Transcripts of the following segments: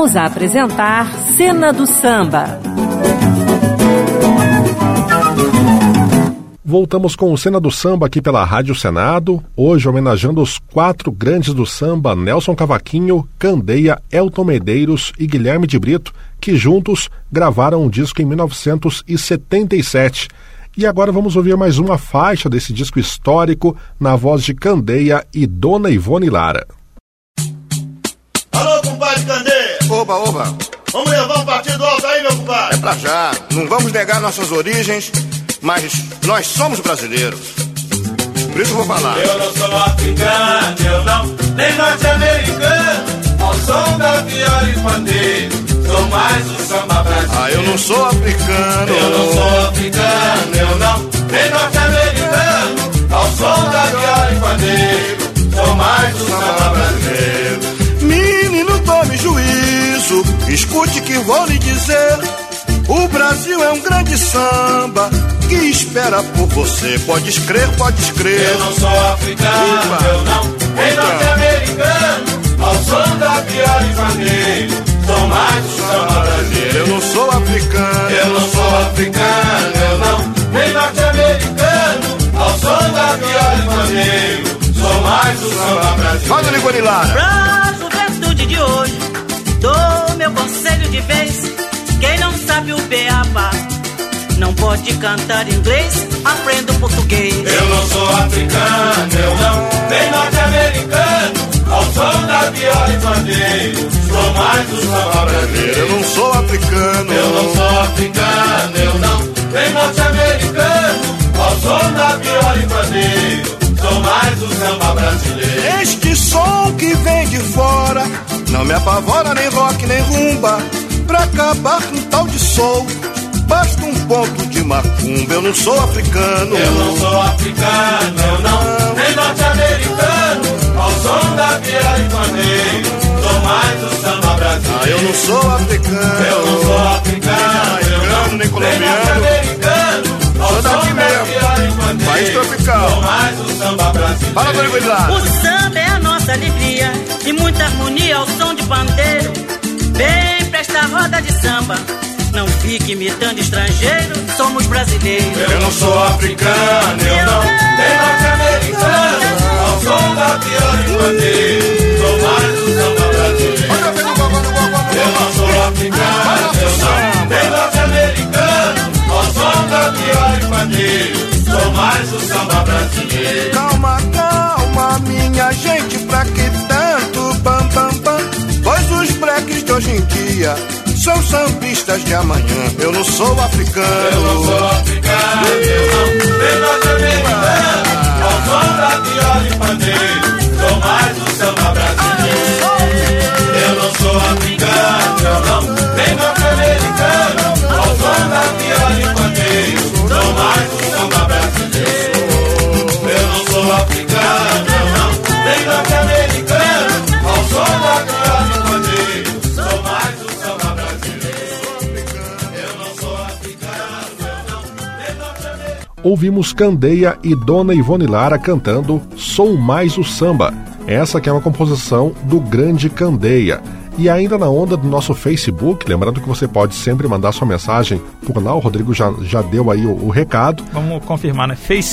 Voltamos a apresentar Cena do Samba. Voltamos com o Cena do Samba aqui pela Rádio Senado, hoje homenageando os 4 grandes do samba, Nelson Cavaquinho, Candeia, Elton Medeiros e Guilherme de Brito, que juntos gravaram um disco em 1977. E agora vamos ouvir mais uma faixa desse disco histórico na voz de Candeia e Dona Ivone Lara. Alô, compadre Candeia! Oba, oba! Vamos levar um partido alto aí, meu compadre! É pra já, não vamos negar nossas origens, mas nós somos brasileiros. Por isso eu vou falar. Eu não sou africano, eu não, nem norte-americano. Ao som da viola e pandeiro, sou mais o samba brasileiro. Ah, eu não sou africano. Eu não sou africano, eu não, nem norte-americano. Ao som da viola e pandeiro, sou mais o samba brasileiro. Menino, tome juízo, escute que vou lhe dizer. O Brasil é um grande samba que espera por você. Pode crer, pode crer. Eu não sou africano, eu não, nem norte-americano. Ao som da viola e pandeiro, sou mais o samba brasileiro. Eu não sou africano. Eu não sou africano, eu não, nem norte-americano. Ao som da viola e pandeiro, sou mais o samba brasileiro. Roda, Ivone Lara. Pra juventude de hoje, dou meu conselho de vez. Quem não sabe o beabá não pode cantar inglês, aprenda o português. Eu não sou africano, eu não, nem norte-americano. Ao som da viola e pandeiro, sou mais o samba brasileiro. Eu não sou africano. Eu não sou africano, eu não, nem norte-americano. Ao som da viola e pandeiro, sou mais o samba brasileiro. Este som que vem de fora não me apavora nem rock nem rumba. Pra acabar com tal de soul, basta um pouco de macumba. Eu não sou africano. Eu não sou africano, eu não, nem norte-americano. Ao som da viola e pandeiro, sou mais o samba brasileiro. Ah, eu não sou africano. Eu não sou africano, eu não, nem colombiano, nem norte-americano. Ao sou daqui som da mesmo, viola e pandeiro, país tropical. sou mais o samba brasileiro. Fala, Dona Ivone Lara. O samba é a nossa alegria e muita harmonia ao som de pandeiro. Vem pra esta roda de samba, não fique imitando estrangeiro, somos brasileiros. Eu não sou africano, eu não, nem norte-americano. Ao som da viola e pandeiro, sou mais o samba brasileiro. Eu não sou africano, eu não, nem norte-americano. Ao som da viola e pandeiro, sou mais o samba brasileiro. Calma, calma, minha gente, pra que tanto bam, bam, bam? Pois os breques de hoje em dia são sambistas de amanhã. Eu não sou africano. Eu não sou africano, eu não, nem norte-americano. Ao som da viola e pandeiro, sou mais o samba brasileiro. Eu não sou africano, eu não, nem norte-americano. Ao som da viola e pandeiro, sou mais o samba brasileiro. Eu não sou africano, eu não, nem norte-americano. Ao som da viola e pandeiro, sou mais o samba brasileiro. Eu não sou africano, eu não, nem norte-americano. Ouvimos Candeia e Dona Ivone Lara cantando Sou Mais o Samba. Essa que é uma composição do grande Candeia. E ainda na onda do nosso Facebook, lembrando que você pode sempre mandar sua mensagem por lá, o Rodrigo já deu aí o recado. Vamos confirmar, né?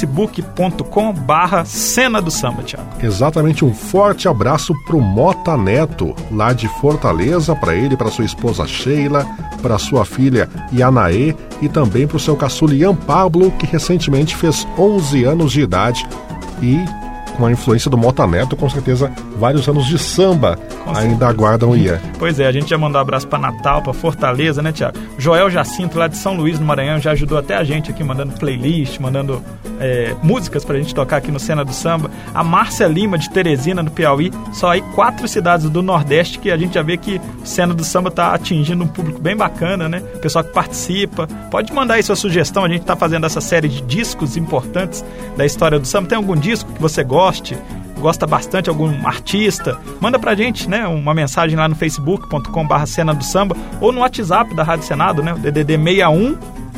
facebook.com/Cena do Samba, Thiago. Exatamente, um forte abraço pro Mota Neto, lá de Fortaleza, para ele, para sua esposa Sheila, para sua filha Yanaê e também pro seu caçula Ian Pablo, que recentemente fez 11 anos de idade e... com a influência do Mota Neto, com certeza vários anos de samba ainda aguardam o Ian. Pois é, a gente já mandou um abraço para Natal, para Fortaleza, né, Thiago? Joel Jacinto, lá de São Luís, no Maranhão, já ajudou até a gente aqui, mandando playlist, mandando músicas pra gente tocar aqui no Cena do Samba. A Márcia Lima, de Teresina, no Piauí, só aí 4 cidades do Nordeste que a gente já vê que o Cena do Samba tá atingindo um público bem bacana, né? O pessoal que participa. Pode mandar aí sua sugestão, a gente tá fazendo essa série de discos importantes da história do samba. Tem algum disco que você gosta bastante, algum artista? Manda pra gente, né, uma mensagem lá no facebook.com/Cena do Samba ou no WhatsApp da Rádio Senado, né, o DDD 61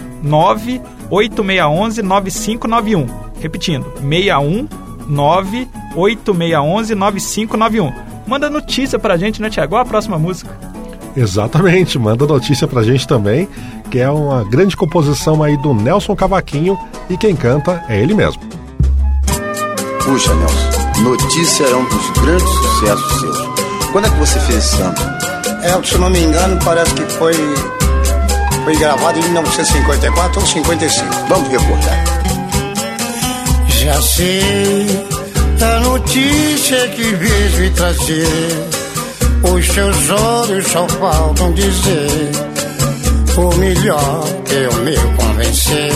98611 9591. Repetindo, 61 98611 9591. Manda notícia pra gente, né, Tiago? Qual a próxima música? Exatamente, manda notícia pra gente também, que é uma grande composição aí do Nelson Cavaquinho, e quem canta é ele mesmo. Puxa, Nelson, Notícia é um dos grandes sucessos seus. Quando é que você fez esse samba? Se não me engano, parece que foi gravado em 1954 ou 55. Vamos recordar. Já sei a notícia que vejo trazer. Os seus olhos só faltam dizer o melhor que eu me convencer.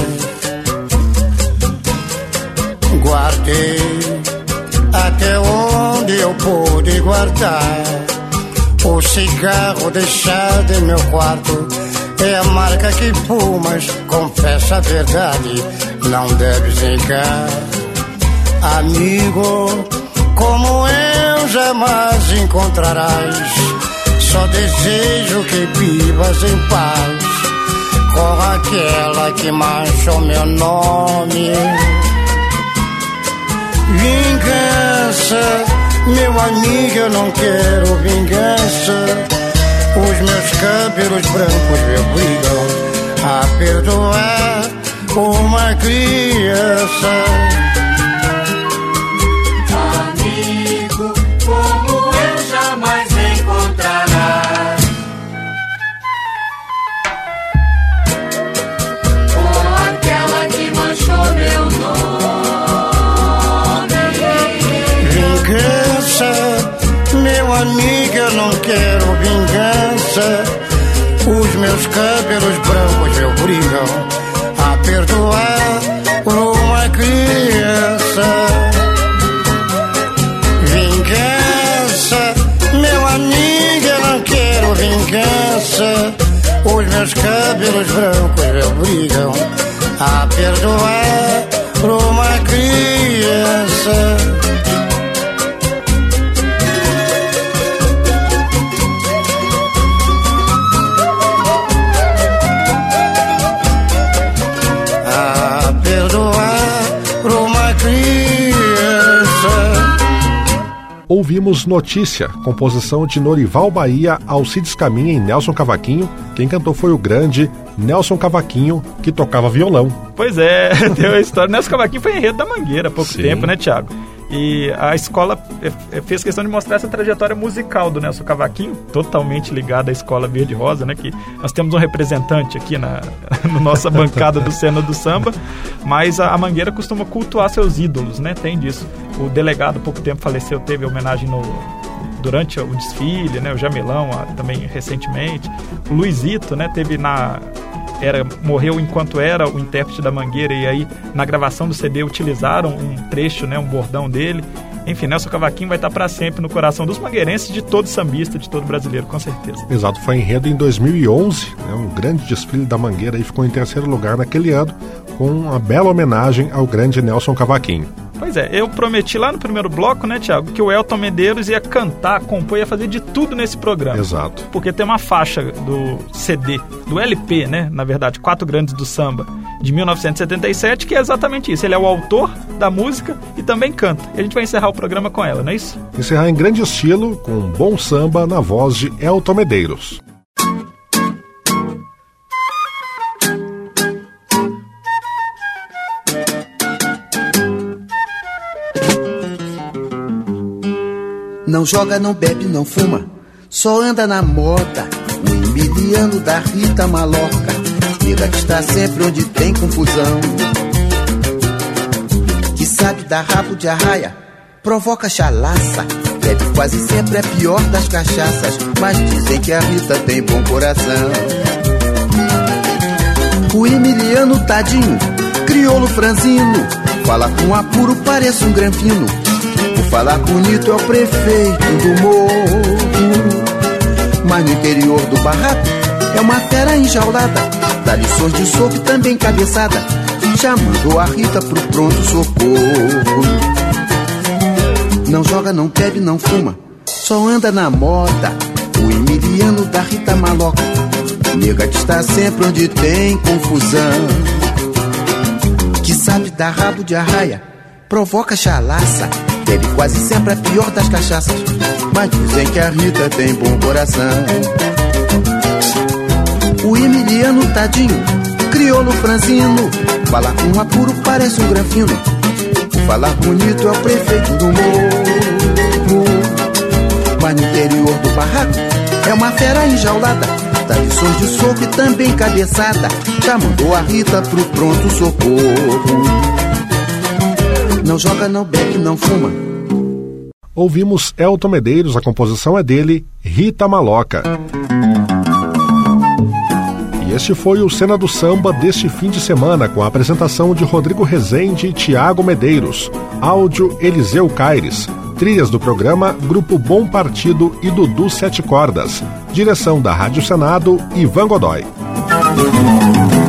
Guardei até onde eu pude guardar. O cigarro deixado em meu quarto é a marca que fumas. Confessa a verdade, não deves negar. Amigo, como eu jamais encontrarás. Só desejo que vivas em paz com aquela que manchou meu nome. Vingança, meu amigo, eu não quero vingança. Os meus cabelos brancos me obrigam a perdoar uma criança. Amigo, como eu jamais encontrará. Com aquela que manchou meu nome. Vingança, meu amigo, eu não quero vingança. Os meus cabelos brancos me obrigam a perdoar uma criança. Vingança, meu amigo, eu não quero vingança. Os meus cabelos brancos me obrigam a perdoar uma criança. Ouvimos Notícia, composição de Norival Bahia, Alcides Caminha e Nelson Cavaquinho. Quem cantou foi o grande Nelson Cavaquinho, que tocava violão. Pois é, deu a história. Nelson Cavaquinho foi enredo da Mangueira há pouco tempo, né, Thiago? E a escola fez questão de mostrar essa trajetória musical do Nelson Cavaquinho, totalmente ligada à Escola Verde Rosa, né? Que nós temos um representante aqui na nossa bancada do Cena do Samba, mas a Mangueira costuma cultuar seus ídolos, né? Tem disso. O delegado, há pouco tempo, faleceu, teve homenagem durante o desfile, né? O Jamelão, também recentemente. O Luizito, né? Teve morreu enquanto era o intérprete da Mangueira, e aí na gravação do CD utilizaram um trecho, né, um bordão dele. Enfim, Nelson Cavaquinho vai estar para sempre no coração dos mangueirenses, de todo sambista, de todo brasileiro, com certeza. Exato, foi enredo em 2011, né, um grande desfile da Mangueira, e ficou em terceiro lugar naquele ano, com uma bela homenagem ao grande Nelson Cavaquinho. Pois é, eu prometi lá no primeiro bloco, né, Thiago, que o Elton Medeiros ia cantar, compor, ia fazer de tudo nesse programa. Exato. Porque tem uma faixa do CD, do LP, né, na verdade, Quatro Grandes do Samba, de 1977, que é exatamente isso. Ele é o autor da música e também canta. E a gente vai encerrar o programa com ela, não é isso? Encerrar em grande estilo, com um bom samba na voz de Elton Medeiros. Não joga, não bebe, não fuma, só anda na moda. O Emiliano da Rita Maloca, nega que está sempre onde tem confusão. Que sabe dar rabo de arraia, provoca chalaça. Bebe quase sempre a pior das cachaças, mas dizem que a Rita tem bom coração. O Emiliano tadinho, crioulo franzino, fala com apuro, parece um granfino. Falar bonito é o prefeito do morro, mas no interior do barraco é uma fera enjaulada, dá lições de soco e também cabeçada, chamando a Rita pro pronto socorro. Não joga, não bebe, não fuma, só anda na moda. O Emiliano da Rita Maloca, nega que está sempre onde tem confusão. Que sabe dar rabo de arraia, provoca chalaça. Bebe quase sempre a pior das cachaças, mas dizem que a Rita tem bom coração. O Emiliano Tadinho, crioulo franzino, fala com apuro, parece um granfino. O falar bonito é o prefeito do morro. Mas no interior do barraco é uma fera enjaulada, dá lições de soco e também cabeçada. Já mandou a Rita pro pronto socorro. Não joga, não bebe, não fuma. Ouvimos Elton Medeiros, a composição é dele, Rita Maloca. E este foi o Cena do Samba deste fim de semana, com a apresentação de Rodrigo Rezende e Tiago Medeiros, áudio Eliseu Caires, trilhas do programa Grupo Bom Partido e Dudu Sete Cordas, direção da Rádio Senado, Ivan Godoy.